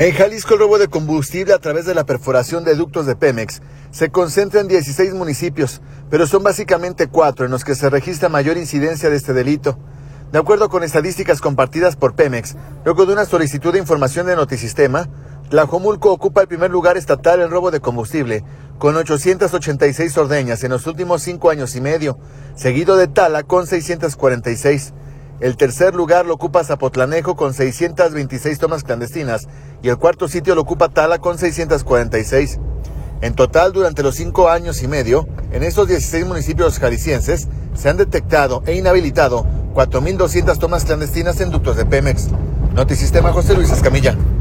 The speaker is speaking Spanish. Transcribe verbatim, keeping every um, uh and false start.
En Jalisco, el robo de combustible a través de la perforación de ductos de Pemex se concentra en dieciséis municipios, pero son básicamente cuatro en los que se registra mayor incidencia de este delito. De acuerdo con estadísticas compartidas por Pemex, luego de una solicitud de información de Notisistema, Tlajomulco ocupa el primer lugar estatal en robo de combustible, con ochocientas ochenta y seis ordeñas en los últimos cinco años y medio, seguido de Tala con seiscientas cuarenta y seis. El tercer lugar lo ocupa Zapotlanejo con seiscientas veintiséis tomas clandestinas y el cuarto sitio lo ocupa Tala con seiscientas cuarenta y seis. En total, durante los cinco años y medio, en estos dieciséis municipios jaliscienses se han detectado e inhabilitado cuatro mil doscientas tomas clandestinas en ductos de Pemex. Notisistema, José Luis Escamilla.